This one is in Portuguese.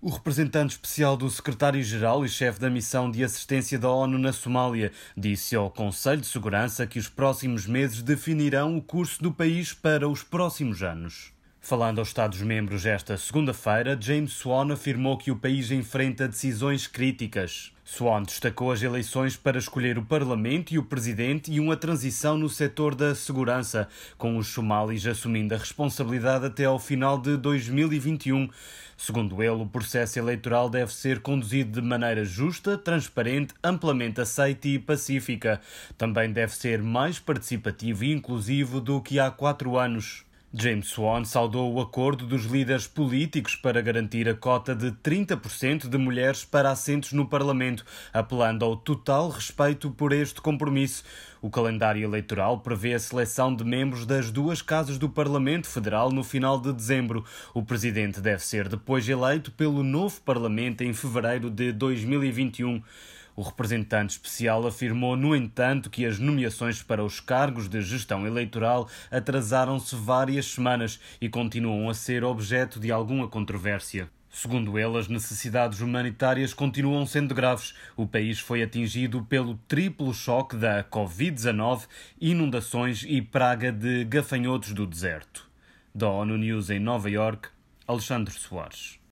O representante especial do secretário-geral e chefe da missão de assistência da ONU na Somália disse ao Conselho de Segurança que os próximos meses definirão o curso do país para os próximos anos. Falando aos Estados-membros esta segunda-feira, James Swan afirmou que o país enfrenta decisões críticas. Swan destacou as eleições para escolher o Parlamento e o Presidente e uma transição no setor da segurança, com os somalis assumindo a responsabilidade até ao final de 2021. Segundo ele, o processo eleitoral deve ser conduzido de maneira justa, transparente, amplamente aceita e pacífica. Também deve ser mais participativo e inclusivo do que há 4 anos. James Swan saudou o acordo dos líderes políticos para garantir a cota de 30% de mulheres para assentos no Parlamento, apelando ao total respeito por este compromisso. O calendário eleitoral prevê a seleção de membros das 2 casas do Parlamento Federal no final de dezembro. O presidente deve ser depois eleito pelo novo Parlamento em fevereiro de 2021. O representante especial afirmou, no entanto, que as nomeações para os cargos de gestão eleitoral atrasaram-se várias semanas e continuam a ser objeto de alguma controvérsia. Segundo ele, as necessidades humanitárias continuam sendo graves. O país foi atingido pelo triplo choque da Covid-19, inundações e praga de gafanhotos do deserto. Da ONU News em Nova Iorque, Alexandre Soares.